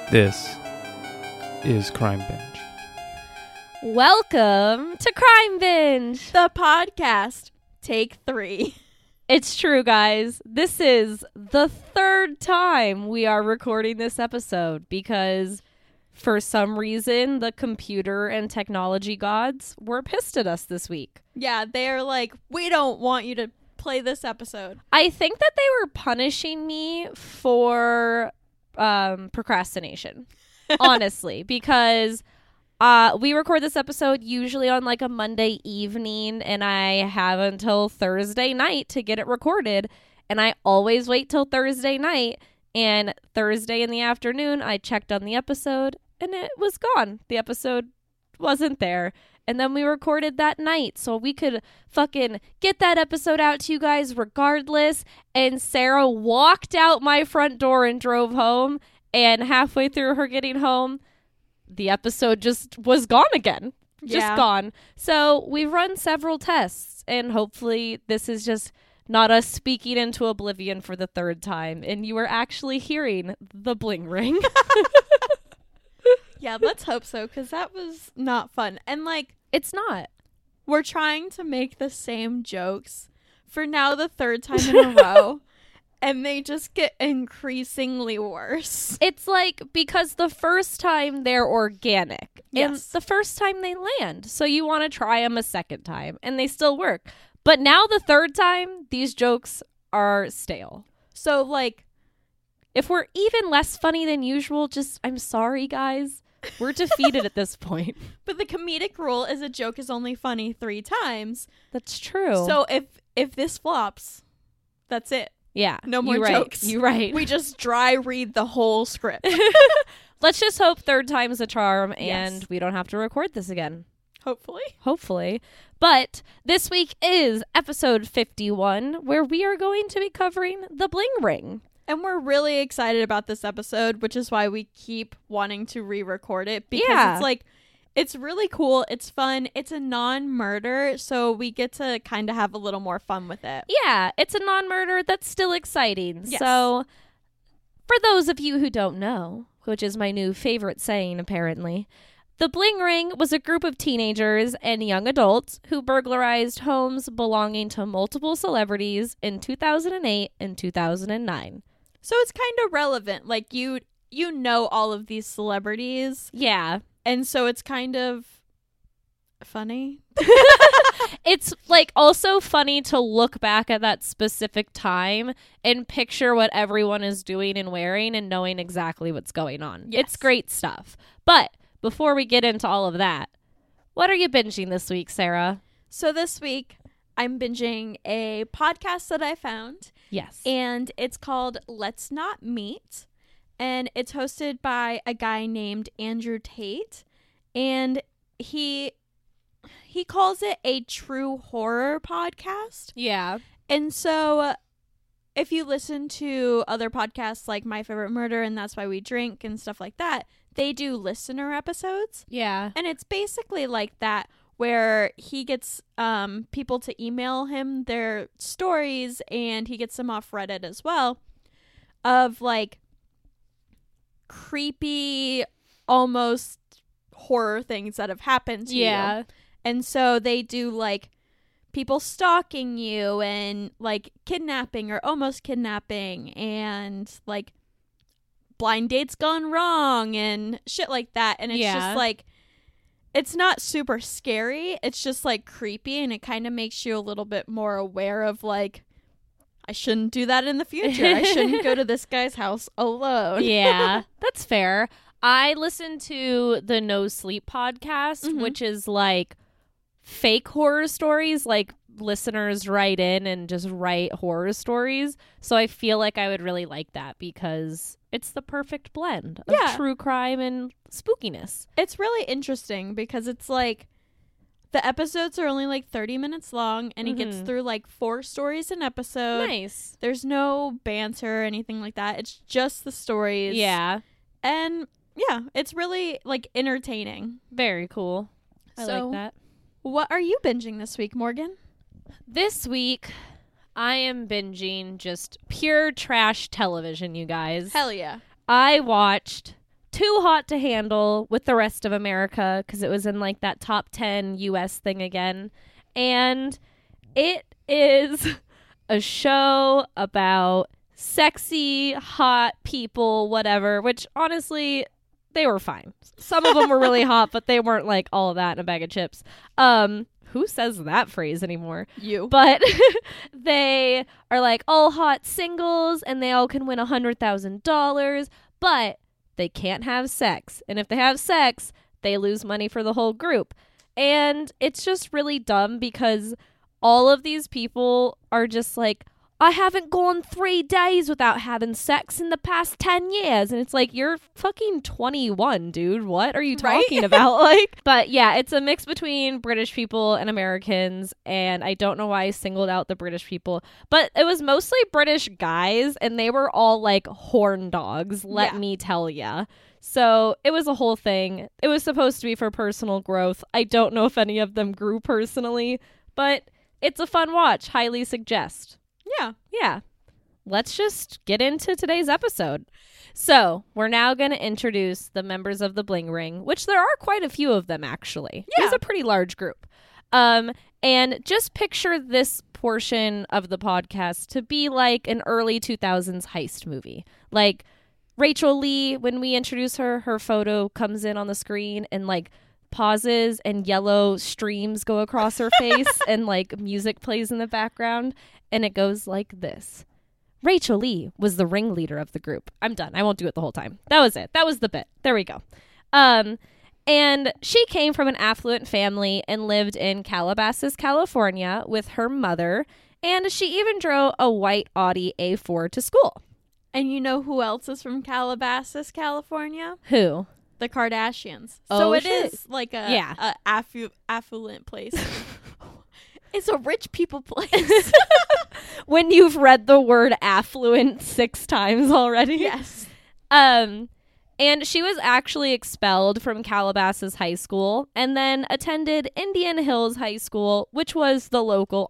This is Crime Binge. Welcome to Crime Binge, the podcast. Take 3. It's true, guys. This is the third time we are recording this episode because for some reason the computer and technology gods were pissed at us this week. Yeah, they're like, we don't want you to play this episode. I think that they were punishing me for procrastination, honestly, because we record this episode usually on like a Monday evening, and I have until Thursday night to get it recorded, and I always wait till Thursday night, and Thursday in the afternoon I checked on the episode and it was gone. The episode wasn't there. And then we recorded that night so we could fucking get that episode out to you guys regardless. And Sarah walked out my front door and drove home. And halfway through her getting home, the episode just was gone again. Just gone. So we've run several tests. And hopefully this is just not us speaking into oblivion for the third time. And you are actually hearing the bling ring. Yeah, let's hope so, because that was not fun. And like, it's not. We're trying to make the same jokes for now the third time in a row, and they just get increasingly worse. It's like, because the first time they're organic, and Yes. the first time they land, so you want to try them a second time, and they still work. But now the third time, these jokes are stale. So like, If we're even less funny than usual, just, I'm sorry, guys. We're defeated at this point. but the comedic rule is a joke is only funny 3 times. That's true. So if this flops, that's it. yeah. No more you're right. jokes. You're right. We just dry read the whole script. Let's just hope third time's a charm and Yes. we don't have to record this again. Hopefully. But this week is episode 51, where we are going to be covering the bling ring. And we're really excited about this episode, which is why we keep wanting to re-record it, because Yeah. it's like, it's really cool. It's fun. It's a non-murder, so we get to kind of have a little more fun with it. Yeah, it's a non-murder that's still exciting. Yes. So for those of you who don't know, which is my new favorite saying apparently, the bling ring was a group of teenagers and young adults who burglarized homes belonging to multiple celebrities in 2008 and 2009. So it's kind of relevant. Like, you know all of these celebrities, Yeah. and so it's kind of funny. It's like also funny to look back at that specific time and picture what everyone is doing and wearing and knowing exactly what's going on. Yes. It's great stuff. But before we get into all of that, what are you binging this week, Sarah? So this week, I'm binging a podcast that I found. Yes. And it's called Let's Not Meet, and it's hosted by a guy named Andrew Tate, and he calls it a true horror podcast. Yeah. And so if you listen to other podcasts like My Favorite Murder and That's Why We Drink and stuff like that, they do listener episodes, Yeah. and it's basically like that, where he gets people to email him their stories, and he gets them off Reddit as well, of like creepy, almost horror things that have happened to you. And so they do like people stalking you and like kidnapping or almost kidnapping and like blind dates gone wrong and shit like that. And it's just like, it's not super scary. It's just like creepy, and it kind of makes you a little bit more aware of like, I shouldn't do that in the future. I shouldn't go to this guy's house alone. Yeah. That's fair. I listened to the No Sleep podcast, which is like fake horror stories. Like listeners write in and just write horror stories. So I feel like I would really like that because it's the perfect blend of true crime and spookiness. It's really interesting because it's like the episodes are only like 30 minutes long, and he gets through like 4 stories an episode. Nice. There's no banter or anything like that. It's just the stories. Yeah. And yeah, it's really like entertaining. Very cool. I like that. What are you binging this week, Morgan? This week, I am binging just pure trash television, you guys. Hell yeah. I watched too hot to handle with the rest of America because it was in like that top 10 US thing again. And it is a show about sexy, hot people, whatever, which honestly, they were fine. Some of them were really hot, but they weren't like all of that in a bag of chips. Who says that phrase anymore? You. But they are like all hot singles and they all can win $100,000, but they can't have sex. And if they have sex, they lose money for the whole group. And it's just really dumb because all of these people are just like, I haven't gone 3 days without having sex in the past 10 years. And it's like, you're fucking 21, dude. What are you talking about? Like, but yeah, it's a mix between British people and Americans. And I don't know why I singled out the British people, but it was mostly British guys and they were all like horn dogs, let me tell ya. So it was a whole thing. It was supposed to be for personal growth. I don't know if any of them grew personally, but it's a fun watch. Highly suggest. Yeah. Let's just get into today's episode. So we're now going to introduce the members of the Bling Ring, which there are quite a few of them, actually. Yeah. It's a pretty large group. And just picture this portion of the podcast to be like an early 2000s heist movie. Like Rachel Lee, when we introduce her, her photo comes in on the screen and like pauses and yellow streams go across her face and like music plays in the background. And it goes like this. Rachel Lee was the ringleader of the group. I'm done. I won't do it the whole time. That was it. That was the bit. There we go. And she came from an affluent family and lived in Calabasas, California with her mother. And she even drove a white Audi A4 to school. And you know who else is from Calabasas, California? Who? The Kardashians. Oh, so it shit. is like a affluent place. It's a rich people place. When you've read the word affluent 6 times already. Yes. And she was actually expelled from Calabasas High School and then attended Indian Hills High School, which was the local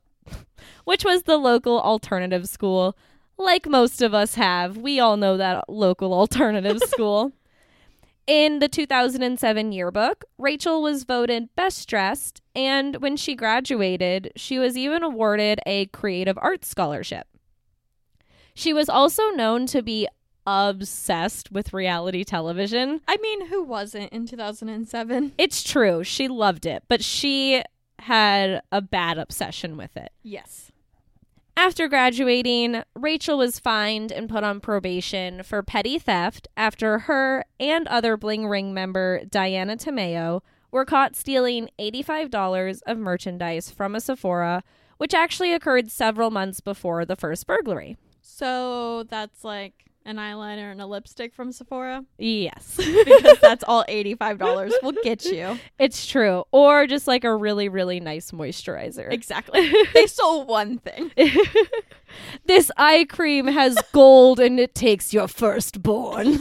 alternative school. Like most of us have. We all know that local alternative school. In the 2007 yearbook, Rachel was voted best dressed, and when she graduated, she was even awarded a creative arts scholarship. She was also known to be obsessed with reality television. I mean, who wasn't in 2007? It's true. She loved it, but she had a bad obsession with it. Yes. After graduating, Rachel was fined and put on probation for petty theft after her and other Bling Ring member Diana Tomeo were caught stealing $85 of merchandise from a Sephora, which actually occurred several months before the first burglary. So that's like an eyeliner and a lipstick from Sephora? Yes. Because that's all $85 will get you. It's true. Or just like a really, really nice moisturizer. Exactly. They sold one thing. This eye cream has gold and it takes your firstborn.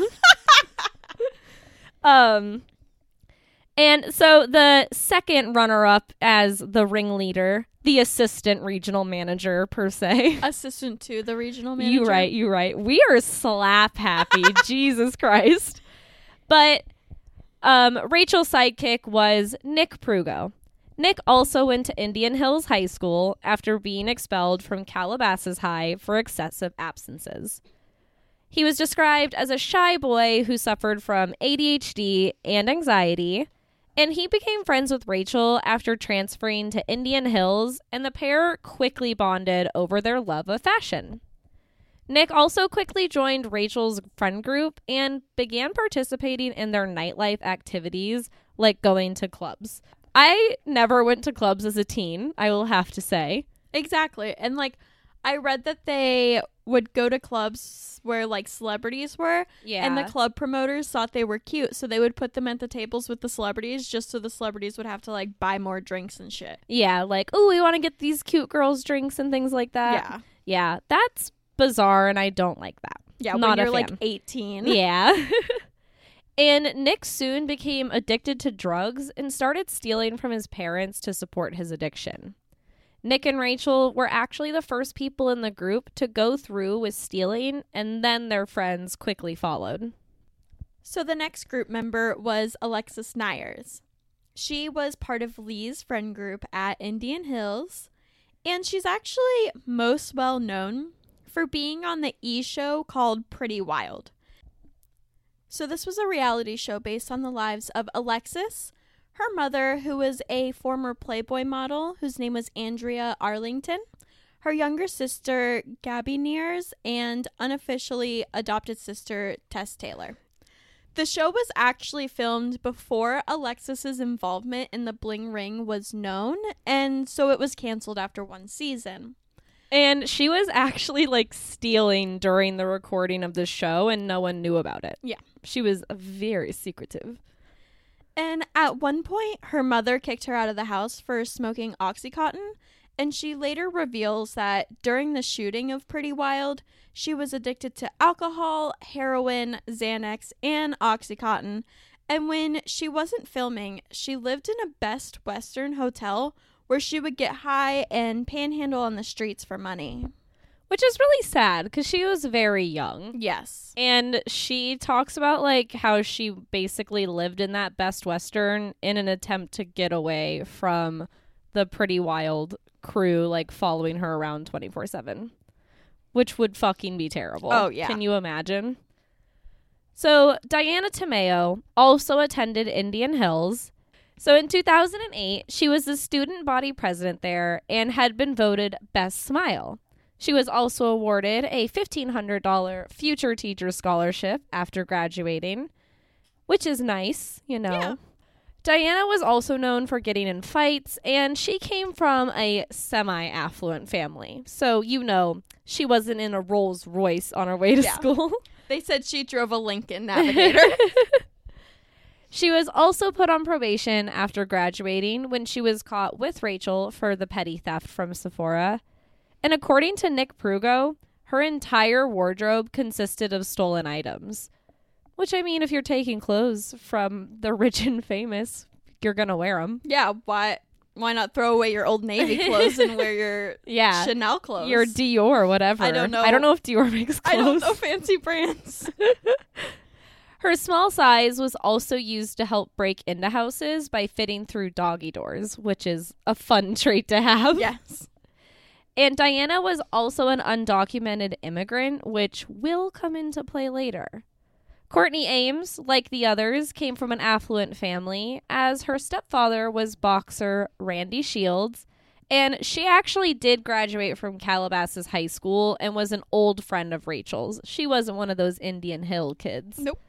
And so the second runner-up as the ringleader, the assistant regional manager per se. Assistant to the regional manager. You right. We are slap happy. Jesus Christ. But Rachel's sidekick was Nick Prugo. Nick also went to Indian Hills High School after being expelled from Calabasas High for excessive absences. He was described as a shy boy who suffered from ADHD and anxiety, and he became friends with Rachel after transferring to Indian Hills, and the pair quickly bonded over their love of fashion. Nick also quickly joined Rachel's friend group and began participating in their nightlife activities, like going to clubs. I never went to clubs as a teen, I will have to say. Exactly. And like, I read that they would go to clubs where like celebrities were. Yeah. And the club promoters thought they were cute, so they would put them at the tables with the celebrities just so the celebrities would have to like buy more drinks and shit. Yeah, like, oh, we want to get these cute girls drinks and things like that. Yeah. Yeah, that's bizarre and I don't like that. Yeah, Not when you're a like fan. 18. Yeah. And Nick soon became addicted to drugs and started stealing from his parents to support his addiction. Nick and Rachel were actually the first people in the group to go through with stealing, and then their friends quickly followed. So the next group member was Alexis Nyers. She was part of Lee's friend group at Indian Hills, and she's actually most well known for being on the E! Show called Pretty Wild. So this was a reality show based on the lives of Alexis, her mother, who was a former Playboy model whose name was Andrea Arlington, her younger sister, Gabby Nyers, and unofficially adopted sister, Tess Taylor. The show was actually filmed before Alexis's involvement in the Bling Ring was known, and so it was canceled after one season. And she was actually like stealing during the recording of the show, and no one knew about it. Yeah. She was very secretive. And at one point, her mother kicked her out of the house for smoking Oxycontin, and she later reveals that during the shooting of Pretty Wild, she was addicted to alcohol, heroin, Xanax, and Oxycontin. And when she wasn't filming, she lived in a Best Western hotel where she would get high and panhandle on the streets for money. Which is really sad because she was very young. Yes. And she talks about like how she basically lived in that Best Western in an attempt to get away from the Pretty Wild crew, like following her around 24/7, which would fucking be terrible. Oh, yeah. Can you imagine? So Diana Tomeo also attended Indian Hills. So in 2008, she was the student body president there and had been voted Best Smile. She was also awarded a $1,500 future teacher scholarship after graduating, which is nice, you know. Yeah. Diana was also known for getting in fights, and she came from a semi-affluent family. So, you know, she wasn't in a Rolls Royce on her way to school. They said she drove a Lincoln Navigator. She was also put on probation after graduating when she was caught with Rachel for the petty theft from Sephora. And according to Nick Prugo, her entire wardrobe consisted of stolen items. Which, I mean, if you're taking clothes from the rich and famous, you're going to wear them. Yeah, why not throw away your Old Navy clothes and wear your Chanel clothes? Your Dior, whatever. I don't know. I don't know if Dior makes clothes. I don't know fancy brands. Her small size was also used to help break into houses by fitting through doggy doors, which is a fun trait to have. Yes. And Diana was also an undocumented immigrant, which will come into play later. Courtney Ames, like the others, came from an affluent family, as her stepfather was boxer Randy Shields, and she actually did graduate from Calabasas High School and was an old friend of Rachel's. She wasn't one of those Indian Hill kids. Nope.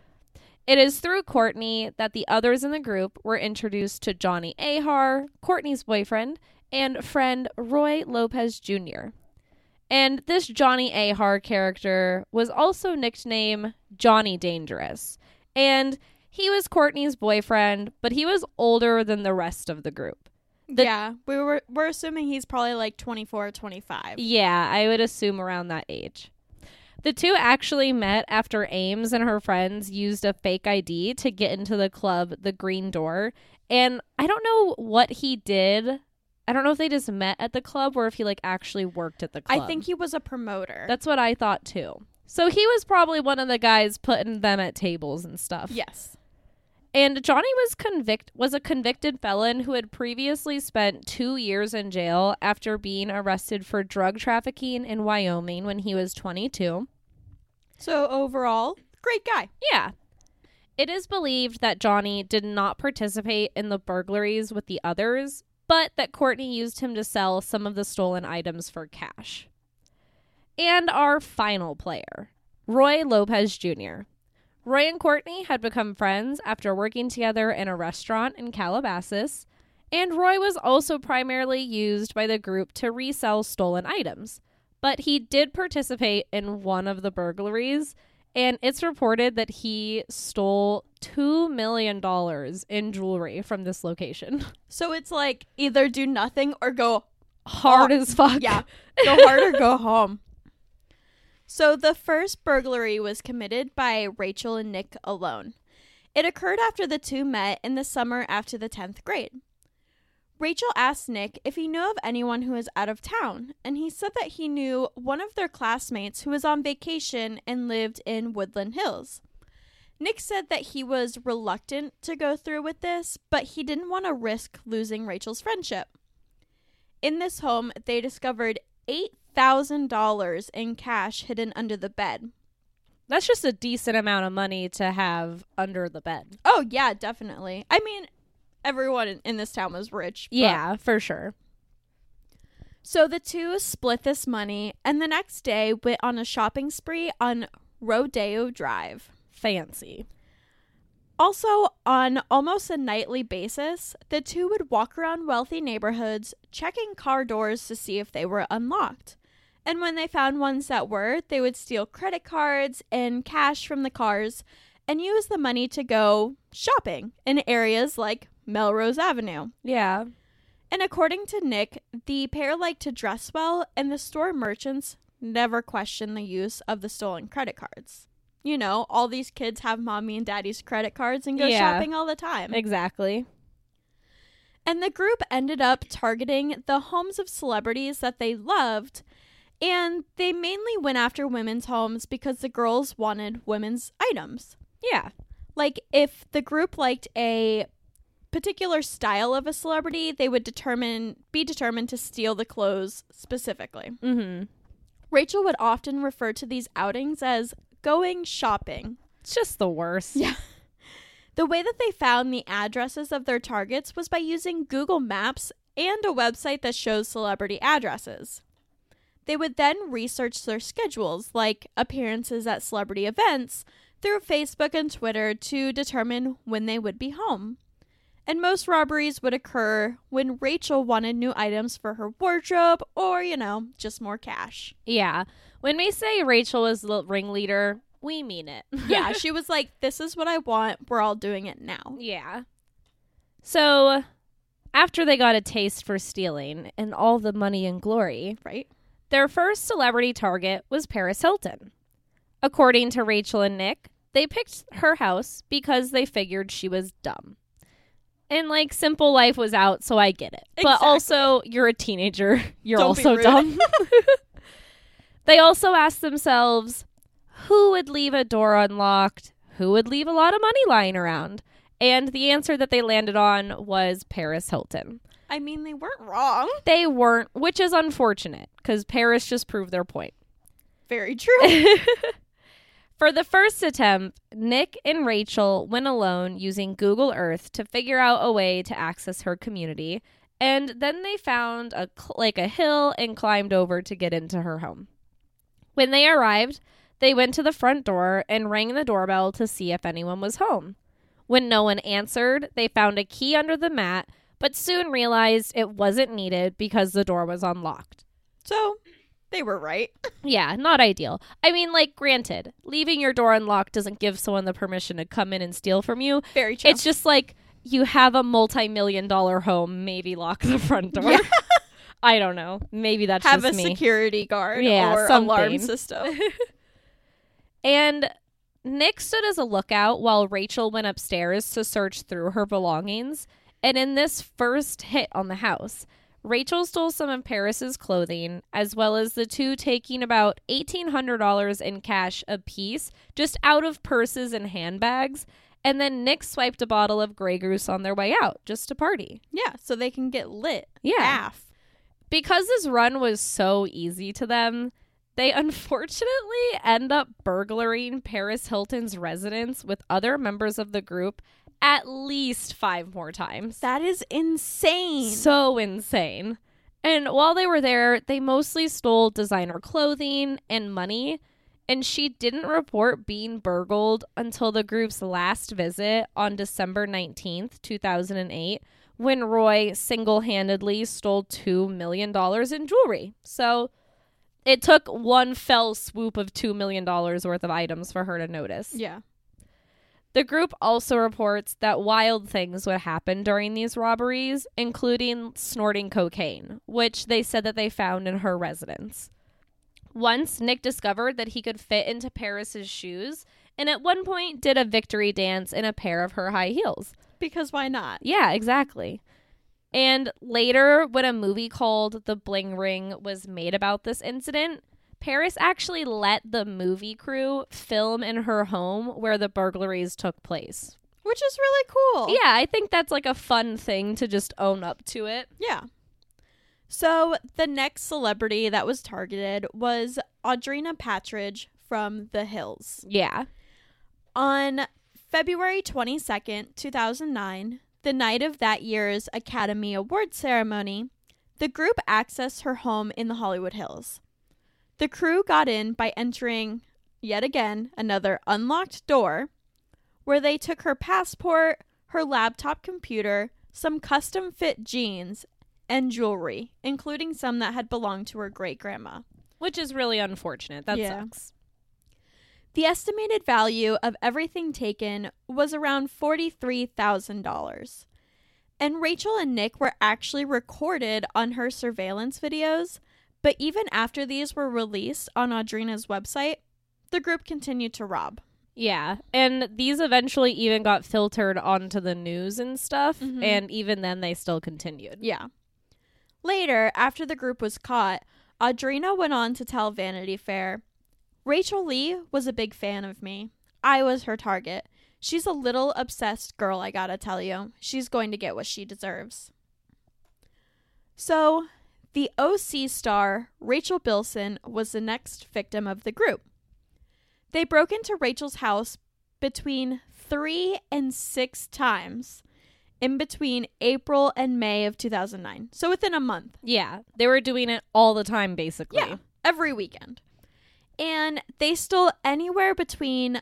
It is through Courtney that the others in the group were introduced to Johnny Ahar, Courtney's boyfriend, and friend Roy Lopez Jr. And this Johnny Ahar character was also nicknamed Johnny Dangerous. And he was Courtney's boyfriend, but he was older than the rest of the group. We're assuming he's probably like 24 or 25. Yeah, I would assume around that age. The two actually met after Ames and her friends used a fake ID to get into the club, The Green Door. And I don't know what he did. I don't know if they just met at the club or if he like actually worked at the club. I think he was a promoter. That's what I thought too. So he was probably one of the guys putting them at tables and stuff. Yes. And Johnny was a convicted felon who had previously spent 2 years in jail after being arrested for drug trafficking in Wyoming when he was 22. So overall, great guy. Yeah. It is believed that Johnny did not participate in the burglaries with the others, but that Courtney used him to sell some of the stolen items for cash. And our final player, Roy Lopez Jr. Roy and Courtney had become friends after working together in a restaurant in Calabasas, and Roy was also primarily used by the group to resell stolen items. But he did participate in one of the burglaries, and it's reported that he stole $2 million in jewelry from this location. So it's like either do nothing or go hard as fuck. Yeah, go hard or go home. So the first burglary was committed by Rachel and Nick alone. It occurred after the two met in the summer after the 10th grade. Rachel asked Nick if he knew of anyone who was out of town, and he said that he knew one of their classmates who was on vacation and lived in Woodland Hills. Nick said that he was reluctant to go through with this, but he didn't want to risk losing Rachel's friendship. In this home, they discovered $8,000 in cash hidden under the bed. That's just a decent amount of money to have under the bed. Oh, yeah, definitely. I mean, everyone in this town was rich. Yeah, for sure. So the two split this money, and the next day went on a shopping spree on Rodeo Drive. Fancy. Also, on almost a nightly basis, the two would walk around wealthy neighborhoods, checking car doors to see if they were unlocked. And when they found ones that were, they would steal credit cards and cash from the cars and use the money to go shopping in areas like Melrose Avenue. Yeah. And according to Nick, the pair liked to dress well, and the store merchants never questioned the use of the stolen credit cards. You know, all these kids have mommy and daddy's credit cards and go shopping all the time. Exactly. And the group ended up targeting the homes of celebrities that they loved, and they mainly went after women's homes because the girls wanted women's items. Yeah. Like, if the group liked a particular style of a celebrity, they would be determined to steal the clothes specifically. Mm-hmm. Rachel would often refer to these outings as going shopping. It's just the worst. Yeah. The way that they found the addresses of their targets was by using Google Maps and a website that shows celebrity addresses. They would then research their schedules, like appearances at celebrity events, through Facebook and Twitter to determine when they would be home. And most robberies would occur when Rachel wanted new items for her wardrobe or, just more cash. Yeah. When we say Rachel was the ringleader, we mean it. Yeah, she was like, this is what I want. We're all doing it now. Yeah. So, after they got a taste for stealing and all the money and glory, Right? Their first celebrity target was Paris Hilton. According to Rachel and Nick, they picked her house because they figured she was dumb. And, simple life was out, so I get it. Exactly. But also, you're a teenager. You're Don't also be rude. dumb. They also asked themselves, who would leave a door unlocked? Who would leave a lot of money lying around? And the answer that they landed on was Paris Hilton. I mean, they weren't wrong. They weren't, which is unfortunate, because Paris just proved their point. Very true. For the first attempt, Nick and Rachel went alone using Google Earth to figure out a way to access her community, and then they found a hill and climbed over to get into her home. When they arrived, they went to the front door and rang the doorbell to see if anyone was home. When no one answered, they found a key under the mat, but soon realized it wasn't needed because the door was unlocked. So, they were right. Yeah, not ideal. I mean, granted, leaving your door unlocked doesn't give someone the permission to come in and steal from you. Very true. It's just you have a multi-million-dollar home, maybe lock the front door. Yeah. I don't know. Maybe that's have just a me. Security guard or something. Alarm system. And Nick stood as a lookout while Rachel went upstairs to search through her belongings. And in this first hit on the house, Rachel stole some of Paris's clothing, as well as the two taking about $1,800 in cash apiece, just out of purses and handbags. And then Nick swiped a bottle of Grey Goose on their way out, just to party. Yeah, so they can get lit. Yeah. AF. Because this run was so easy to them, they unfortunately end up burglaring Paris Hilton's residence with other members of the group at least 5 more times. That is insane. So insane. And while they were there, they mostly stole designer clothing and money, and she didn't report being burgled until the group's last visit on December 19th, 2008, when Roy single-handedly stole $2 million in jewelry. So it took one fell swoop of $2 million worth of items for her to notice. Yeah. The group also reports that wild things would happen during these robberies, including snorting cocaine, which they said that they found in her residence. Once, Nick discovered that he could fit into Paris's shoes, and at one point did a victory dance in a pair of her high heels. Because why not? Yeah, exactly. And later, when a movie called The Bling Ring was made about this incident, Paris actually let the movie crew film in her home where the burglaries took place. Which is really cool. Yeah, I think that's like a fun thing to just own up to it. Yeah. So the next celebrity that was targeted was Audrina Patridge from The Hills. Yeah. On February 22nd, 2009, the night of that year's Academy Awards ceremony, the group accessed her home in the Hollywood Hills. The crew got in by entering, yet again, another unlocked door, where they took her passport, her laptop computer, some custom-fit jeans, and jewelry, including some that had belonged to her great-grandma. Which is really unfortunate. That sucks. The estimated value of everything taken was around $43,000. And Rachel and Nick were actually recorded on her surveillance videos, but even after these were released on Audrina's website, the group continued to rob. Yeah, and these eventually even got filtered onto the news and stuff, and even then they still continued. Yeah. Later, after the group was caught, Audrina went on to tell Vanity Fair, "Rachel Lee was a big fan of me. I was her target. She's a little obsessed girl, I gotta tell you. She's going to get what she deserves." So, the OC star, Rachel Bilson, was the next victim of the group. They broke into Rachel's house between 3 and 6 times in between April and May of 2009. So within a month. Yeah, they were doing it all the time, basically. Yeah, every weekend. And they stole anywhere between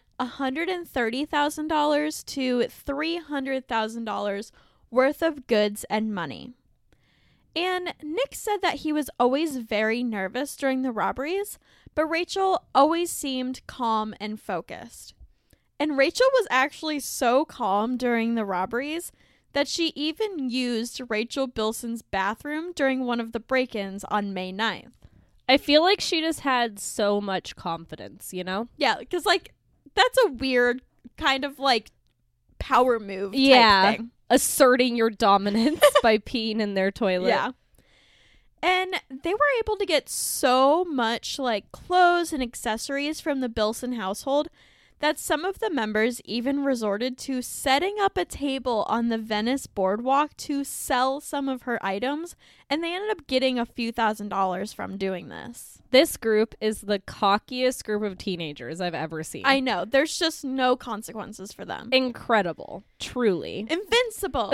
$130,000 to $300,000 worth of goods and money. And Nick said that he was always very nervous during the robberies, but Rachel always seemed calm and focused. And Rachel was actually so calm during the robberies that she even used Rachel Bilson's bathroom during one of the break-ins on May 9th. I feel like she just had so much confidence, you know? Yeah, because, like, that's a weird kind of, like, power move type thing. Asserting your dominance by peeing in their toilet. Yeah. And they were able to get so much, like, clothes and accessories from the Bilson household that some of the members even resorted to setting up a table on the Venice boardwalk to sell some of her items, and they ended up getting a few $1,000s from doing this. This group is the cockiest group of teenagers I've ever seen. I know. There's just no consequences for them. Incredible. Truly. Invincible.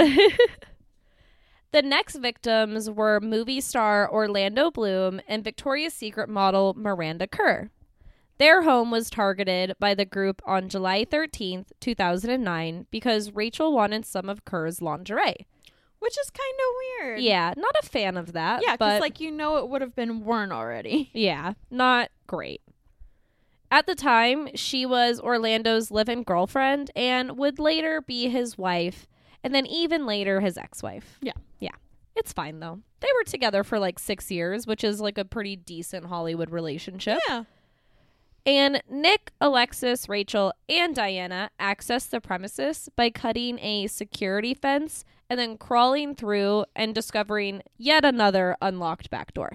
The next victims were movie star Orlando Bloom and Victoria's Secret model Miranda Kerr. Their home was targeted by the group on July 13th, 2009, because Rachel wanted some of Kerr's lingerie. Which is kind of weird. Yeah, not a fan of that. Yeah, because, but like, you know it would have been worn already. Yeah, not great. At the time, she was Orlando's live-in girlfriend and would later be his wife, and then even later his ex-wife. Yeah. Yeah. It's fine, though. They were together for like 6 years, which is like a pretty decent Hollywood relationship. Yeah. And Nick, Alexis, Rachel, and Diana accessed the premises by cutting a security fence and then crawling through and discovering yet another unlocked back door.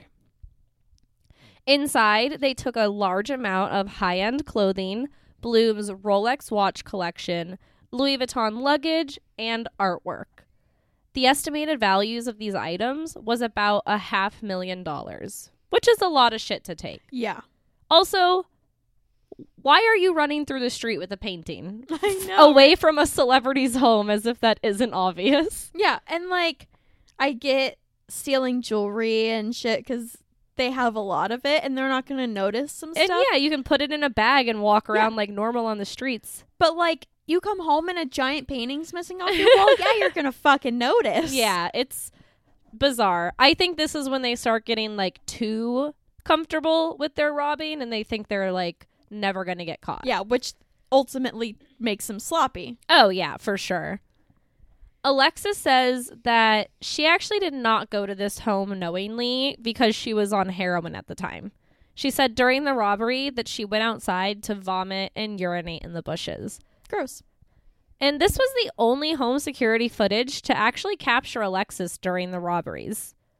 Inside, they took a large amount of high-end clothing, Bloom's Rolex watch collection, Louis Vuitton luggage, and artwork. The estimated values of these items was about $500,000, which is a lot of shit to take. Yeah. Also, why are you running through the street with a painting? I know. Away from a celebrity's home, as if that isn't obvious. Yeah, and, like, I get stealing jewelry and shit because they have a lot of it and they're not going to notice some stuff. And yeah, you can put it in a bag and walk around like normal on the streets. But, like, you come home and a giant painting's missing off your wall, yeah, you're going to fucking notice. Yeah, it's bizarre. I think this is when they start getting, like, too comfortable with their robbing and they think they're, like, never going to get caught. Yeah, which ultimately makes them sloppy. Oh, yeah, for sure. Alexis says that she actually did not go to this home knowingly because she was on heroin at the time. She said during the robbery that she went outside to vomit and urinate in the bushes. Gross. And this was the only home security footage to actually capture Alexis during the robberies.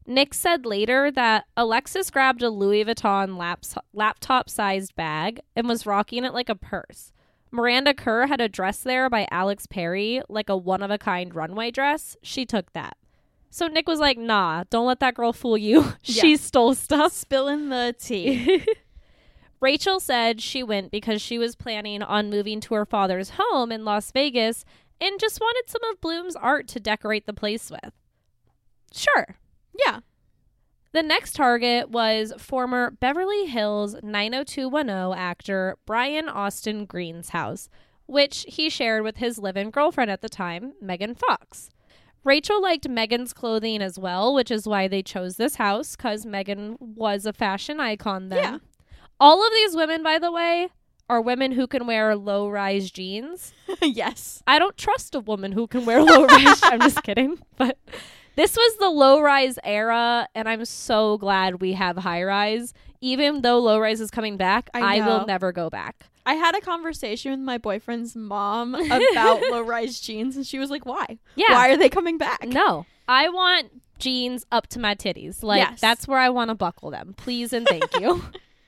Nick said later that Alexis grabbed a Louis Vuitton laptop-sized bag and was rocking it like a purse. Miranda Kerr had a dress there by Alex Perry, like a one-of-a-kind runway dress. She took that. So Nick was like, nah, don't let that girl fool you. She stole stuff. Spilling the tea. Rachel said she went because she was planning on moving to her father's home in Las Vegas and just wanted some of Bloom's art to decorate the place with. Sure. Yeah. The next target was former Beverly Hills 90210 actor Brian Austin Green's house, which he shared with his live-in girlfriend at the time, Megan Fox. Rachel liked Megan's clothing as well, which is why they chose this house, because Megan was a fashion icon then. Yeah. All of these women, by the way, are women who can wear low-rise jeans. Yes. I don't trust a woman who can wear low-rise. I'm just kidding. But this was the low-rise era, and I'm so glad we have high-rise. Even though low-rise is coming back, I will never go back. I had a conversation with my boyfriend's mom about low-rise jeans, and she was like, why? Yeah. Why are they coming back? No. I want jeans up to my titties. Like, that's where I want to buckle them. Please and thank you.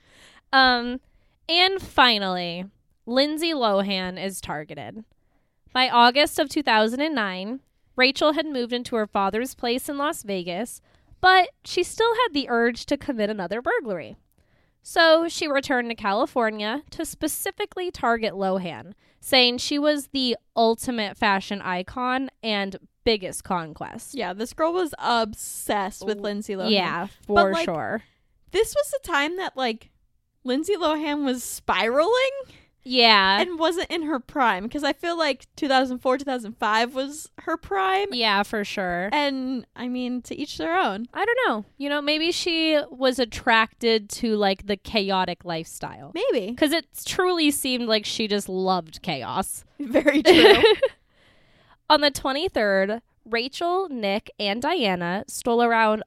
And finally, Lindsay Lohan is targeted. By August of 2009, Rachel had moved into her father's place in Las Vegas, but she still had the urge to commit another burglary. So she returned to California to specifically target Lohan, saying she was the ultimate fashion icon and biggest conquest. Yeah, this girl was obsessed with Lindsay Lohan. Yeah, for sure. This was the time that, like, Lindsay Lohan was spiraling. Yeah. And wasn't in her prime, because I feel like 2004, 2005 was her prime. Yeah, for sure. And, I mean, to each their own. I don't know. You know, maybe she was attracted to, like, the chaotic lifestyle. Maybe. Because it truly seemed like she just loved chaos. Very true. On the 23rd, Rachel, Nick, and Diana stole around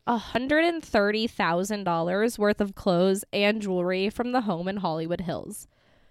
$130,000 worth of clothes and jewelry from the home in Hollywood Hills.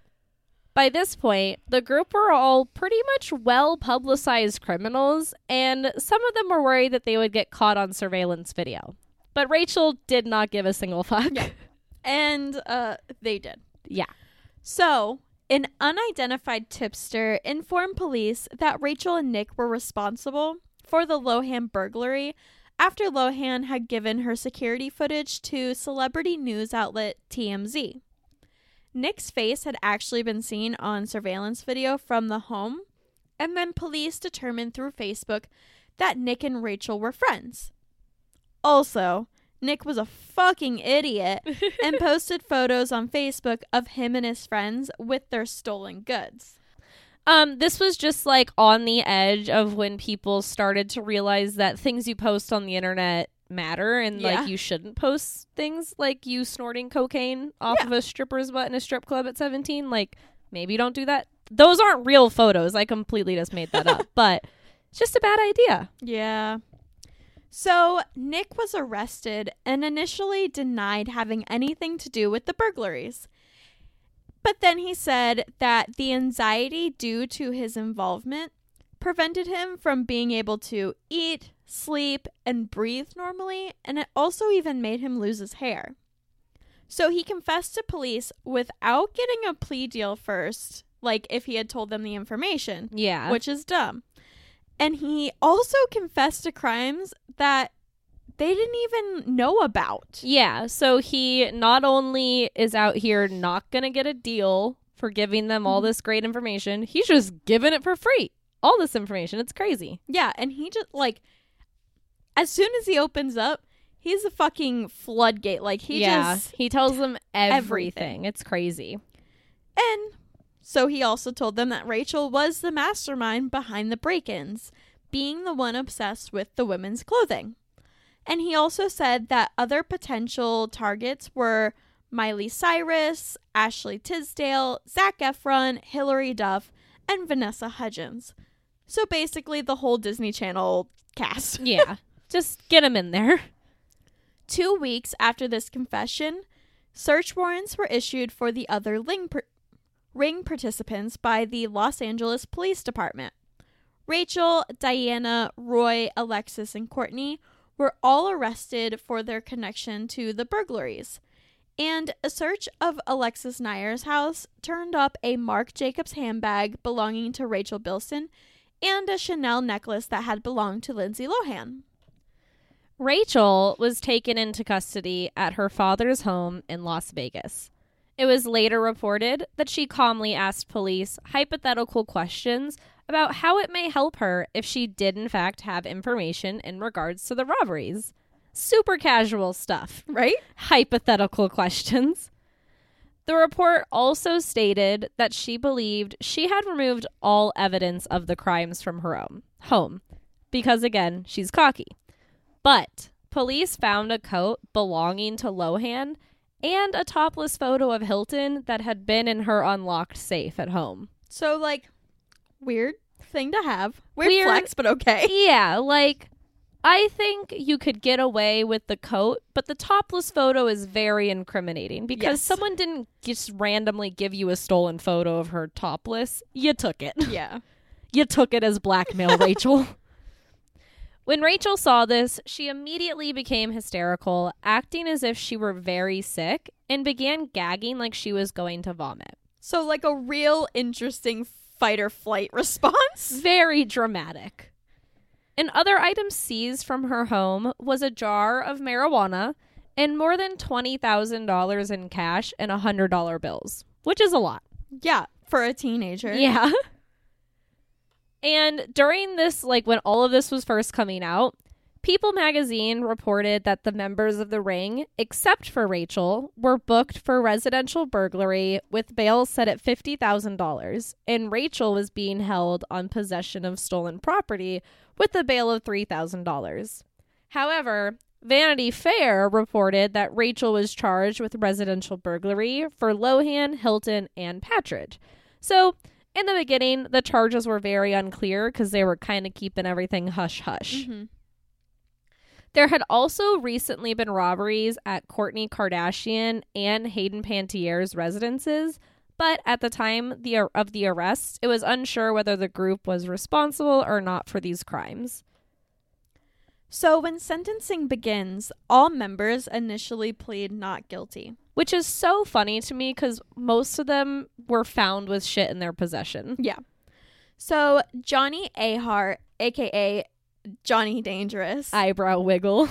By this point, the group were all pretty much well-publicized criminals, and some of them were worried that they would get caught on surveillance video. But Rachel did not give a single fuck. Yeah. And they did. Yeah. So, an unidentified tipster informed police that Rachel and Nick were responsible for the Lohan burglary after Lohan had given her security footage to celebrity news outlet TMZ. Nick's face had actually been seen on surveillance video from the home, and then police determined through Facebook that Nick and Rachel were friends. Also, Nick was a fucking idiot and posted photos on Facebook of him and his friends with their stolen goods. This was just like on the edge of when people started to realize that things you post on the internet matter, and like you shouldn't post things like you snorting cocaine off of a stripper's butt in a strip club at 17. Like, maybe don't do that. Those aren't real photos. I completely just made that up, but it's just a bad idea. Yeah. So Nick was arrested and initially denied having anything to do with the burglaries. But then he said that the anxiety due to his involvement prevented him from being able to eat, sleep, and breathe normally, and it also even made him lose his hair. So he confessed to police without getting a plea deal first, like if he had told them the information. Yeah. Which is dumb. And he also confessed to crimes that they didn't even know about. Yeah, so he not only is out here not gonna get a deal for giving them all this great information, he's just giving it for free. All this information. It's crazy. Yeah, and he just, like, as soon as he opens up, he's a fucking floodgate. Like, he tells them everything. It's crazy. And so he also told them that Rachel was the mastermind behind the break-ins, being the one obsessed with the women's clothing. And he also said that other potential targets were Miley Cyrus, Ashley Tisdale, Zac Efron, Hilary Duff, and Vanessa Hudgens. So basically the whole Disney Channel cast. Yeah, just get them in there. 2 weeks after this confession, search warrants were issued for the other ring participants by the Los Angeles Police Department. Rachel, Diana, Roy, Alexis, and Courtney were all arrested for their connection to the burglaries. And a search of Alexis Neyer's house turned up a Marc Jacobs handbag belonging to Rachel Bilson and a Chanel necklace that had belonged to Lindsay Lohan. Rachel was taken into custody at her father's home in Las Vegas. It was later reported that she calmly asked police hypothetical questions about how it may help her if she did in fact have information in regards to the robberies. Super casual stuff, right? Hypothetical questions. The report also stated that she believed she had removed all evidence of the crimes from her own home because, again, she's cocky. But police found a coat belonging to Lohan and a topless photo of Hilton that had been in her unlocked safe at home. So, like, weird thing to have. Weird flex, but okay. Yeah, like, I think you could get away with the coat, but the topless photo is very incriminating because someone didn't just randomly give you a stolen photo of her topless. You took it. Yeah. You took it as blackmail, Rachel. When Rachel saw this, she immediately became hysterical, acting as if she were very sick, and began gagging like she was going to vomit. So, like, a real interesting fight or flight response. Very dramatic. And other items seized from her home was a jar of marijuana and more than $20,000 in cash and $100 bills, which is a lot. Yeah, for a teenager. Yeah. And during this, like when all of this was first coming out, People magazine reported that the members of the ring, except for Rachel, were booked for residential burglary with bail set at $50,000, and Rachel was being held on possession of stolen property with a bail of $3,000. However, Vanity Fair reported that Rachel was charged with residential burglary for Lohan, Hilton, and Patridge. So, in the beginning, the charges were very unclear because they were kind of keeping everything hush-hush. Mm-hmm. There had also recently been robberies at Kourtney Kardashian and Hayden Pantiere's residences, but at the time of the arrest, it was unsure whether the group was responsible or not for these crimes. So when sentencing begins, all members initially plead not guilty. Which is so funny to me because most of them were found with shit in their possession. Yeah. So Johnny Ahart, a.k.a. Johnny Dangerous, eyebrow wiggle,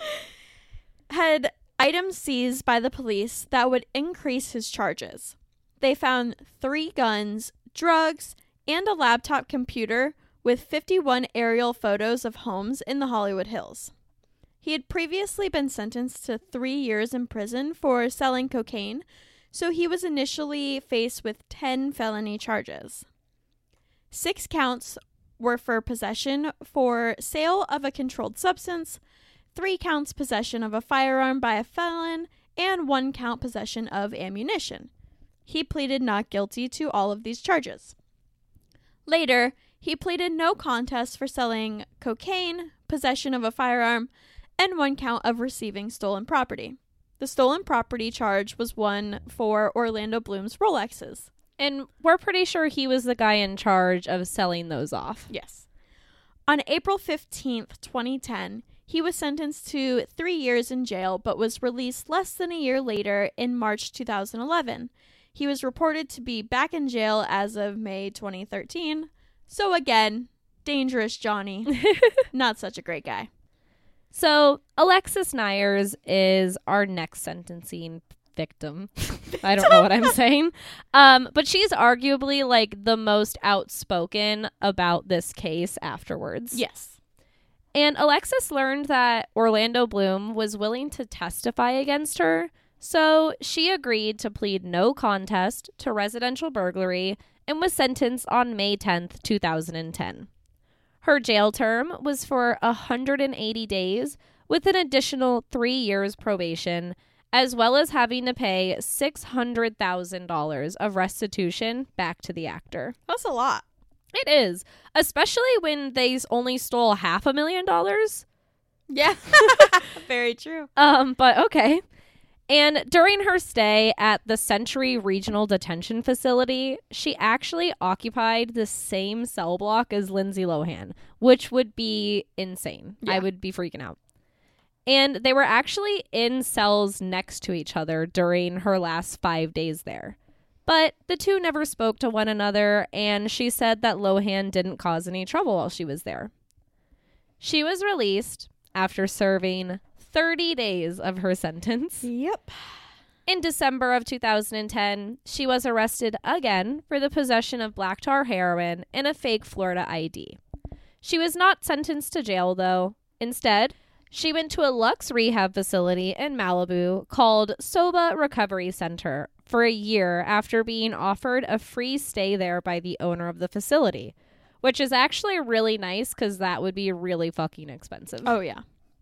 had items seized by the police that would increase his charges. They found 3 guns, drugs, and a laptop computer with 51 aerial photos of homes in the Hollywood Hills. He had previously been sentenced to 3 years in prison for selling cocaine, so he was initially faced with 10 felony charges. 6 counts were for possession for sale of a controlled substance, 3 counts possession of a firearm by a felon, and 1 count possession of ammunition. He pleaded not guilty to all of these charges. Later, he pleaded no contest for selling cocaine, possession of a firearm, and 1 count of receiving stolen property. The stolen property charge was one for Orlando Bloom's Rolexes. And we're pretty sure he was the guy in charge of selling those off. Yes. On April 15th, 2010, he was sentenced to 3 years in jail, but was released less than a year later in March 2011. He was reported to be back in jail as of May 2013. So again, dangerous Johnny. Not such a great guy. So Alexis Neyers is our next sentencing victim. I don't know what I'm saying. But she's arguably like the most outspoken about this case afterwards. Yes. And Alexis learned that Orlando Bloom was willing to testify against her, so she agreed to plead no contest to residential burglary and was sentenced on May 10th, 2010. Her jail term was for 180 days with an additional 3 years probation, as well as having to pay $600,000 of restitution back to the actor. That's a lot. It is, especially when they only stole $500,000. Yeah. Very true. But okay. And during her stay at the Century Regional Detention Facility, she actually occupied the same cell block as Lindsay Lohan, which would be insane. Yeah. I would be freaking out. And they were actually in cells next to each other during her last 5 days there. But the two never spoke to one another, and she said that Lohan didn't cause any trouble while she was there. She was released after serving 30 days of her sentence. Yep. In December of 2010, she was arrested again for the possession of black tar heroin and a fake Florida ID. She was not sentenced to jail, though. Instead, she went to a Lux rehab facility in Malibu called Soba Recovery Center for a year after being offered a free stay there by the owner of the facility, which is actually really nice because that would be really fucking expensive. Oh, yeah.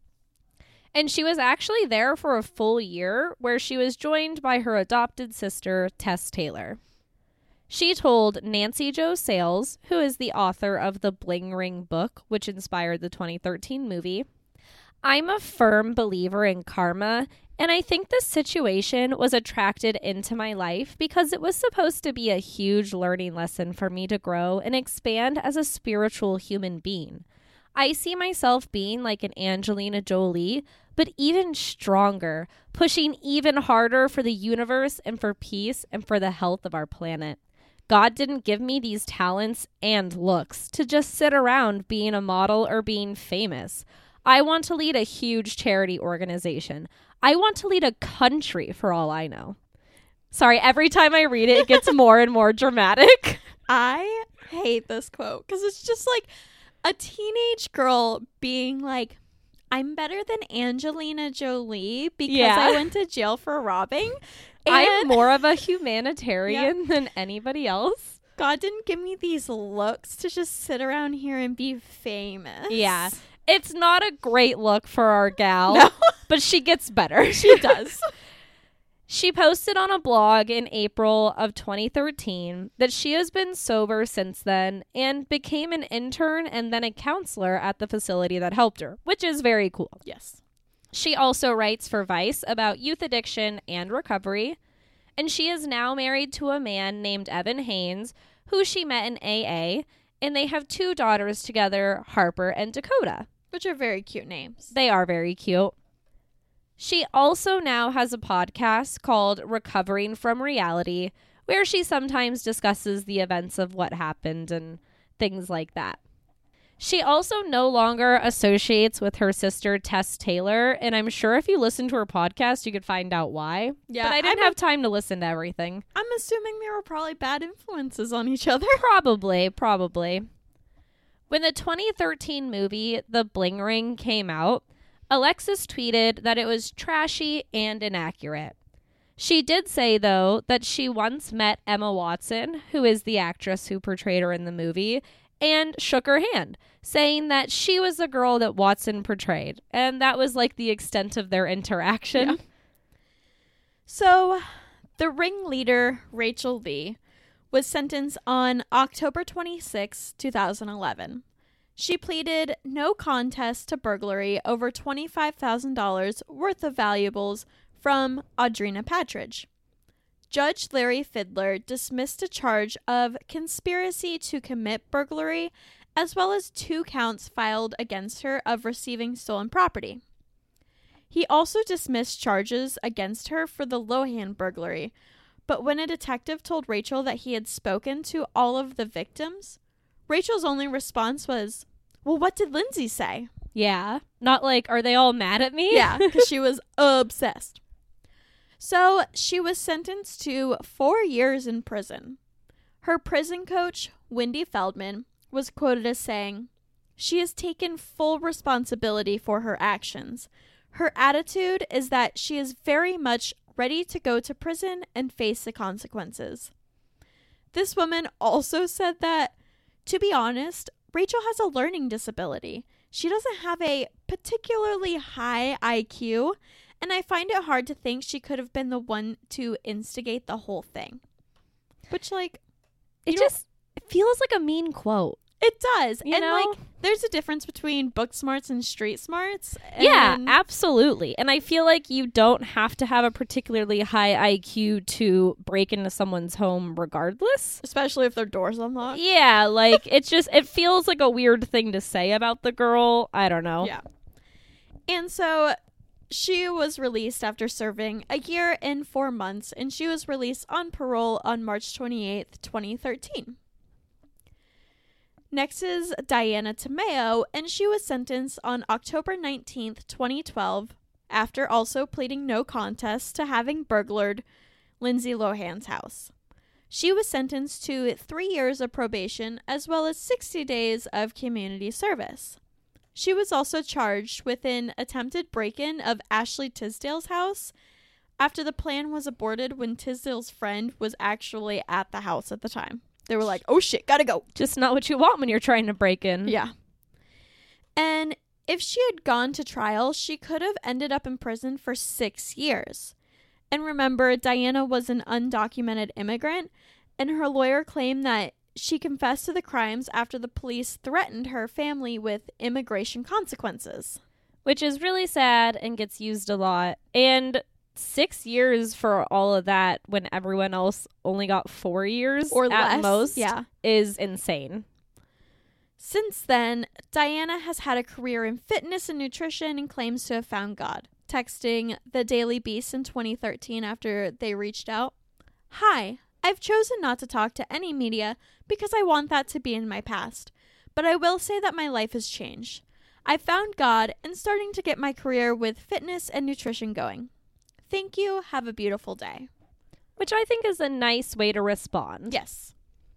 And she was actually there for a full year, where she was joined by her adopted sister, Tess Taylor. She told Nancy Jo Sales, who is the author of the Bling Ring book, which inspired the 2013 movie, "I'm a firm believer in karma, and I think this situation was attracted into my life because it was supposed to be a huge learning lesson for me to grow and expand as a spiritual human being. I see myself being like an Angelina Jolie, but even stronger, pushing even harder for the universe and for peace and for the health of our planet. God didn't give me these talents and looks to just sit around being a model or being famous. I want to lead a huge charity organization. I want to lead a country for all I know." Sorry, every time I read it, it gets more and more dramatic. I hate this quote because it's just like a teenage girl being like, I'm better than Angelina Jolie because I went to jail for robbing. I'm more of a humanitarian than anybody else. God didn't give me these looks to just sit around here and be famous. Yeah. It's not a great look for our gal, No. but she gets better. She does. She posted on a blog in April of 2013 that she has been sober since then and became an intern and then a counselor at the facility that helped her, which is very cool. Yes. She also writes for Vice about youth addiction and recovery, and she is now married to a man named Evan Haynes, who she met in AA, and they have 2 daughters together, Harper and Dakota. Which are very cute names. They are very cute. She also now has a podcast called Recovering from Reality, where she sometimes discusses the events of what happened and things like that. She also no longer associates with her sister, Tess Taylor, and I'm sure if you listen to her podcast, you could find out why. Yeah, but I didn't have time to listen to everything. I'm assuming they were probably bad influences on each other. Probably. When the 2013 movie, The Bling Ring, came out, Alexis tweeted that it was trashy and inaccurate. She did say, though, that she once met Emma Watson, who is the actress who portrayed her in the movie, and shook her hand, saying that she was the girl that Watson portrayed. And that was like the extent of their interaction. Yeah. So, the ringleader, Rachel Lee, was sentenced on October 26, 2011. She pleaded no contest to burglary over $25,000 worth of valuables from Audrina Patridge. Judge Larry Fidler dismissed a charge of conspiracy to commit burglary, as well as 2 counts filed against her of receiving stolen property. He also dismissed charges against her for the Lohan burglary, but when a detective told Rachel that he had spoken to all of the victims, Rachel's only response was, "Well, what did Lindsay say?" Yeah. Not like, are they all mad at me? Yeah, because she was obsessed. So she was sentenced to 4 years in prison. Her prison coach, Wendy Feldman, was quoted as saying, "She has taken full responsibility for her actions. Her attitude is that she is very much ready to go to prison and face the consequences." This woman also said that, to be honest, Rachel has a learning disability. She doesn't have a particularly high IQ, and I find it hard to think she could have been the one to instigate the whole thing. Which, like, It feels like a mean quote. it does. You and, know? like, there's a difference between book smarts and street smarts. Yeah, and absolutely. And I feel like you don't have to have a particularly high IQ to break into someone's home regardless. especially if their door's unlocked. Yeah, like it feels like a weird thing to say about the girl. I don't know. Yeah. And so she was released after serving a year and 4 months, and she was released on parole on March 28th, 2013. Next is Diana Tomeo, and she was sentenced on October 19th, 2012, after also pleading no contest to having burglared Lindsay Lohan's house. She was sentenced to 3 years of probation as well as 60 days of community service. She was also charged with an attempted break-in of Ashley Tisdale's house after the plan was aborted when Tisdale's friend was actually at the house at the time. They were like, oh shit, gotta go. Just not what you want when you're trying to break in. Yeah. And if she had gone to trial, she could have ended up in prison for 6 years. And remember, Diana was an undocumented immigrant, and her lawyer claimed that she confessed to the crimes after the police threatened her family with immigration consequences. Which is really sad and gets used a lot. And 6 years for all of that when everyone else only got 4 years Or at less, most yeah. is insane. Since then, Diana has had a career in fitness and nutrition and claims to have found God, texting the Daily Beast in 2013 after they reached out. Hi, I've chosen not to talk to any media because I want that to be in my past, but I will say that my life has changed. I found God and starting to get my career with fitness and nutrition going. Thank you. Have a beautiful day. Which I think is a nice way to respond. Yes.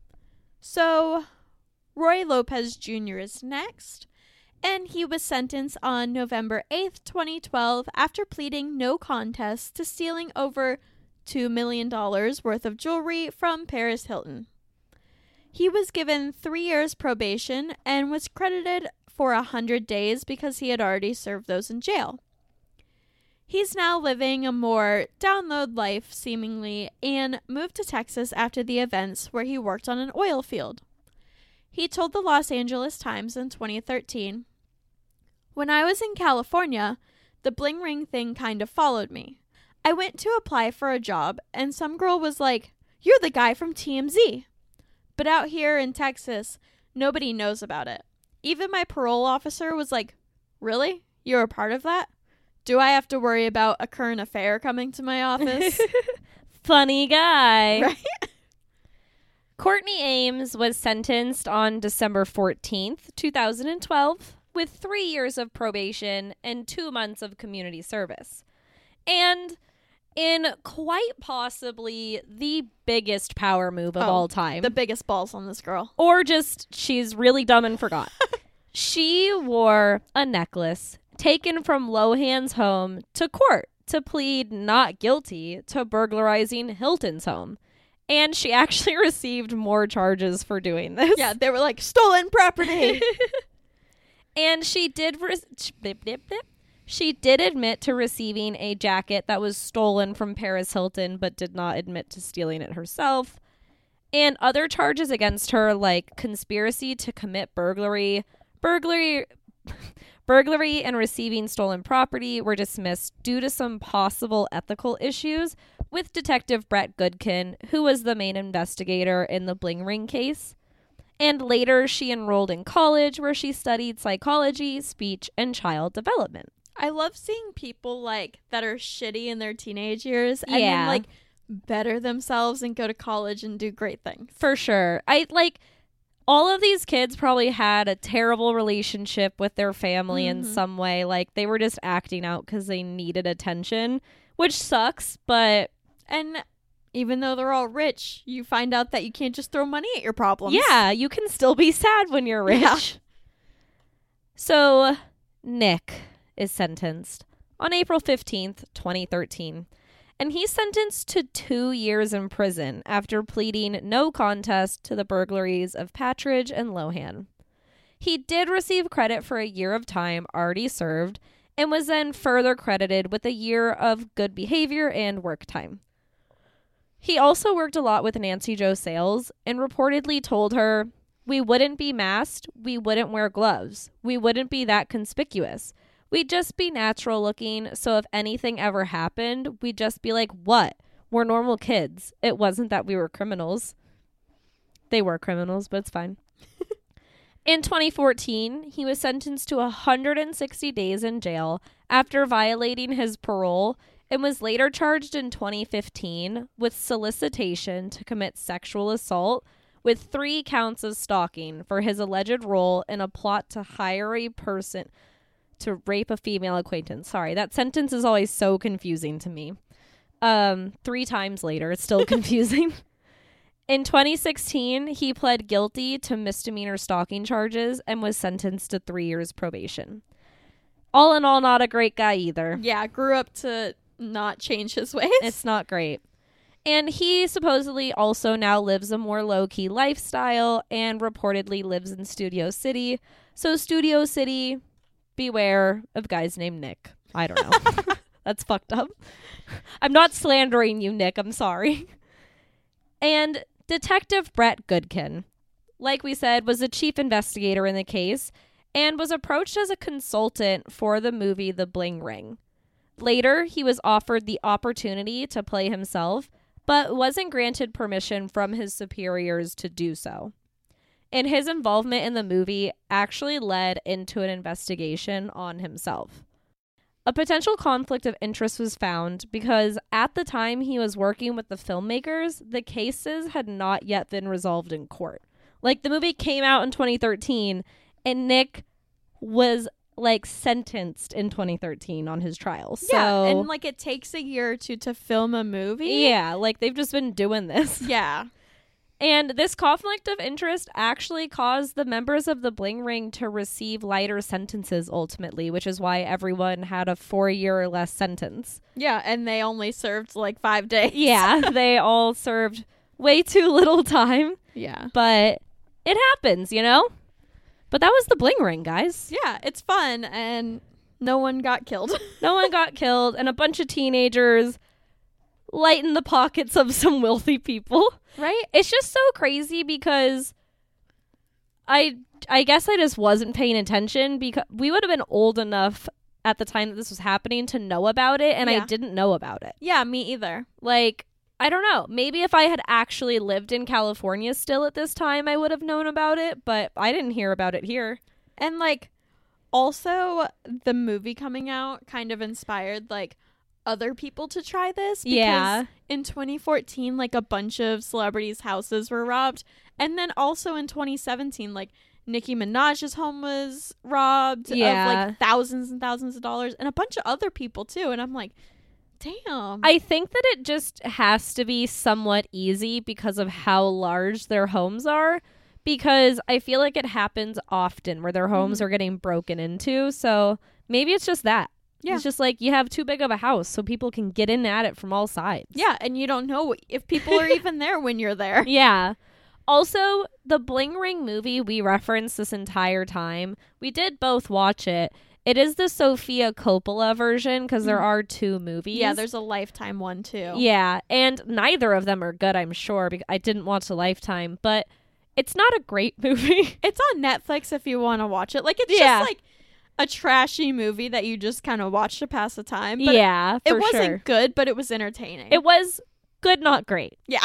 So, Roy Lopez Jr. is next, and he was sentenced on November 8th, 2012, after pleading no contest to stealing over $2 million worth of jewelry from Paris Hilton. He was given 3 years probation and was credited for 100 days because he had already served those in jail. He's now living a more down-low life, seemingly, and moved to Texas after the events where he worked on an oil field. He told the Los Angeles Times in 2013, "When I was in California, the bling ring thing kind of followed me. I went to apply for a job, and some girl was like, 'You're the guy from TMZ.' But out here in Texas, nobody knows about it. Even my parole officer was like, 'Really? You're a part of that? Do I have to worry about a current affair coming to my office?'" Funny guy. Right? Courtney Ames was sentenced on December 14th, 2012, with 3 years of probation and 2 months of community service. And in quite possibly the biggest power move of all time. The biggest balls on this girl. Or just she's really dumb and forgot. She wore a necklace taken from Lohan's home to court to plead not guilty to burglarizing Hilton's home. And she actually received more charges for doing this. Yeah, they were like, stolen property. And she did admit to receiving a jacket that was stolen from Paris Hilton, but did not admit to stealing it herself. And other charges against her, like conspiracy to commit burglary and receiving stolen property, were dismissed due to some possible ethical issues with Detective Brett Goodkin, who was the main investigator in the bling ring case. And later, she enrolled in college where she studied psychology, speech, and child development. I love seeing people like that are shitty in their teenage years and then like better themselves and go to college and do great things. For sure. All of these kids probably had a terrible relationship with their family in some way. Like, they were just acting out because they needed attention, which sucks, but... And even though they're all rich, you find out that you can't just throw money at your problems. Yeah, you can still be sad when you're rich. Yeah. So, Nick is sentenced on April 15th, 2013. And he's sentenced to 2 years in prison after pleading no contest to the burglaries of Patridge and Lohan. He did receive credit for a year of time already served and was then further credited with a year of good behavior and work time. He also worked a lot with Nancy Jo Sales and reportedly told her, "We wouldn't be masked, we wouldn't wear gloves, we wouldn't be that conspicuous. We'd just be natural looking, so if anything ever happened, we'd just be like, what? We're normal kids. It wasn't that we were criminals." They were criminals, but it's fine. In 2014, he was sentenced to 160 days in jail after violating his parole and was later charged in 2015 with solicitation to commit sexual assault with 3 counts of stalking for his alleged role in a plot to hire a person to rape a female acquaintance. Sorry, that sentence is always so confusing to me. 3 times later, it's still confusing. In 2016, he pled guilty to misdemeanor stalking charges and was sentenced to 3 years probation. All in all, not a great guy either. Yeah, grew up to not change his ways. It's not great. And he supposedly also now lives a more low-key lifestyle and reportedly lives in Studio City. So Studio City, beware of guys named Nick. I don't know. That's fucked up. I'm not slandering you, Nick. I'm sorry. And Detective Brett Goodkin, like we said, was the chief investigator in the case and was approached as a consultant for the movie The Bling Ring. Later, he was offered the opportunity to play himself, but wasn't granted permission from his superiors to do so. And his involvement in the movie actually led into an investigation on himself. A potential conflict of interest was found because at the time he was working with the filmmakers, the cases had not yet been resolved in court. Like, the movie came out in 2013 and Nick was sentenced in 2013 on his trial. So, yeah, and it takes a year or two to film a movie. Yeah, they've just been doing this. Yeah. And this conflict of interest actually caused the members of the Bling Ring to receive lighter sentences ultimately, which is why everyone had a 4-year or less sentence. Yeah, and they only served 5 days. Yeah, they all served way too little time. Yeah. But it happens, you know? But that was the Bling Ring, guys. Yeah, it's fun, and no one got killed. No one got killed, and a bunch of teenagers lighten the pockets of some wealthy people. Right? It's just so crazy because I guess I just wasn't paying attention because we would have been old enough at the time that this was happening to know about it, and I didn't know about it. Yeah, me either. I don't know. Maybe if I had actually lived in California still at this time, I would have known about it, but I didn't hear about it here. And also the movie coming out kind of inspired other people to try this, because in 2014 a bunch of celebrities' houses were robbed, and then also in 2017 Nicki Minaj's home was robbed of thousands and thousands of dollars, and a bunch of other people too, and I'm like, damn. I think that it just has to be somewhat easy because of how large their homes are, because I feel like it happens often where their homes are getting broken into, so maybe it's just that. Yeah. It's just you have too big of a house so people can get in at it from all sides. Yeah, and you don't know if people are even there when you're there. Yeah. Also, the Bling Ring movie we referenced this entire time, we did both watch it. It is the Sofia Coppola version because there are 2 movies. Yeah, there's a Lifetime one too. Yeah, and neither of them are good, I'm sure, because I didn't watch the Lifetime, but it's not a great movie. It's on Netflix if you want to watch it. It's just a trashy movie that you just kind of watch to pass the time. But it wasn't good, but it was entertaining. It was good, not great. Yeah.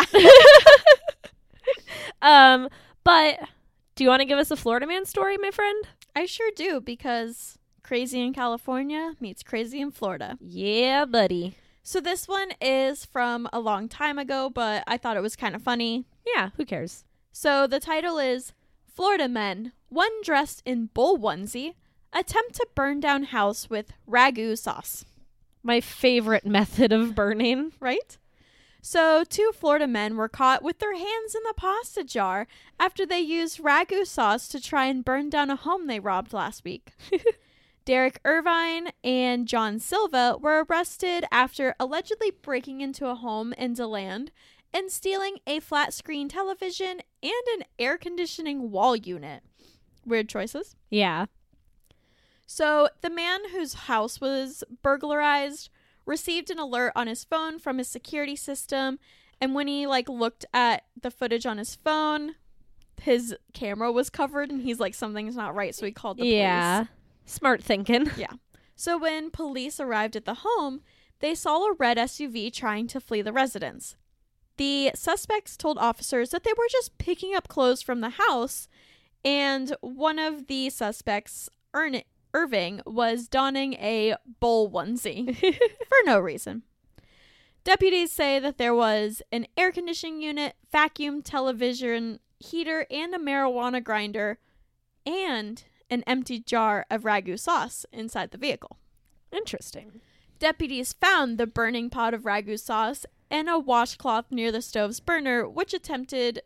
But do you want to give us a Florida man story, my friend? I sure do, because crazy in California meets crazy in Florida. Yeah, buddy. So this one is from a long time ago, but I thought it was kind of funny. Yeah, who cares? So the title is Florida Men, one dressed in bull onesie, attempt to burn down house with ragu sauce. My favorite method of burning. Right? So 2 Florida men were caught with their hands in the pasta jar after they used ragu sauce to try and burn down a home they robbed last week. Derek Irvine and John Silva were arrested after allegedly breaking into a home in DeLand and stealing a flat screen television and an air conditioning wall unit. Weird choices. Yeah. So the man whose house was burglarized received an alert on his phone from his security system, and when he looked at the footage on his phone, his camera was covered, and he's something's not right, so he called the police. Yeah. Smart thinking. Yeah. So when police arrived at the home, they saw a red SUV trying to flee the residence. The suspects told officers that they were just picking up clothes from the house, And one of the suspects, Irving, was donning a bowl onesie for no reason. Deputies say that there was an air conditioning unit, vacuum, television, heater, and a marijuana grinder, and an empty jar of ragu sauce inside the vehicle. Interesting. Deputies found the burning pot of ragu sauce and a washcloth near the stove's burner, which appeared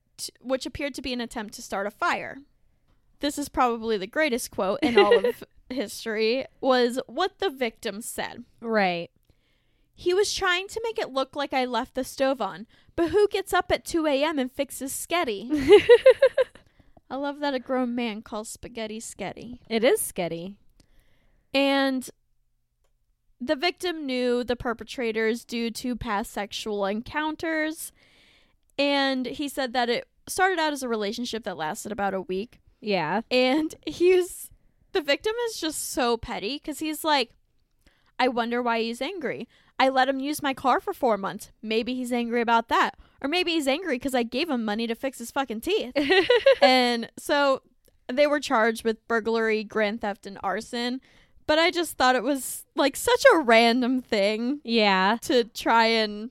to be an attempt to start a fire. This is probably the greatest quote in all of history, was what the victim said. Right. He was trying to make it look like I left the stove on, but who gets up at 2 a.m. and fixes sketty? I love that a grown man calls spaghetti sketty. It is sketty. And the victim knew the perpetrators due to past sexual encounters, and he said that it started out as a relationship that lasted about a week. Yeah. And the victim is just so petty because he's like, I wonder why he's angry. I let him use my car for 4 months. Maybe he's angry about that. Or maybe he's angry because I gave him money to fix his fucking teeth. And so they were charged with burglary, grand theft, and arson. But I just thought it was like such a random thing. Yeah. To try and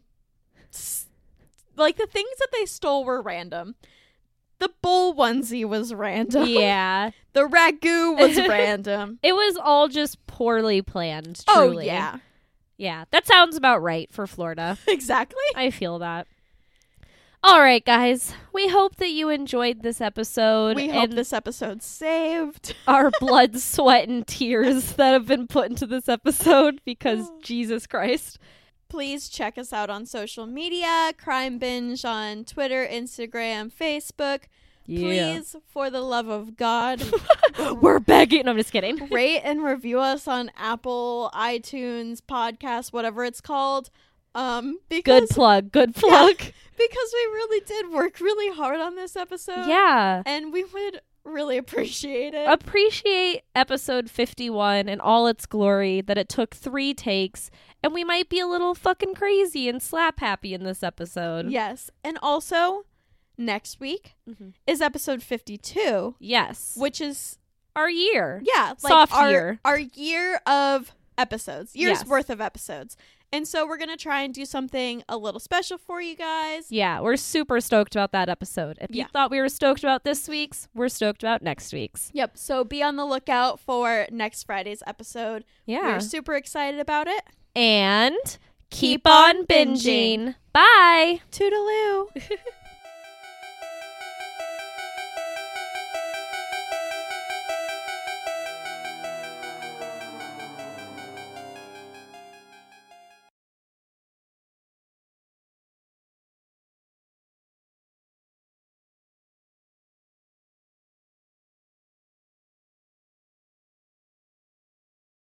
like the things that they stole were random. The bowl onesie was random. Yeah. The ragu was random. It was all just poorly planned, truly. Oh, yeah. Yeah, that sounds about right for Florida. Exactly. I feel that. All right, guys. We hope that you enjoyed this episode. We hope this episode saved our blood, sweat, and tears that have been put into this episode because Jesus Christ. Please check us out on social media. Crime Binge on Twitter, Instagram, Facebook. Yeah. Please, for the love of God, we're begging. No, I'm just kidding. Rate and review us on Apple, iTunes, podcast, whatever it's called. Because, good plug. Yeah, because we really did work really hard on this episode. Yeah. And we would really appreciate it. Appreciate episode 51 and all its glory, that it took 3 takes, and we might be a little fucking crazy and slap happy in this episode. Yes. And also, next week is episode 52. Yes. Which is our year. Yeah. Soft like year. Our year of episodes. Year's Yes. worth of episodes. And so we're going to try and do something a little special for you guys. Yeah, we're super stoked about that episode. If you thought we were stoked about this week's, we're stoked about next week's. Yep. So be on the lookout for next Friday's episode. Yeah. We're super excited about it. And keep on binging. Bye. Toodaloo.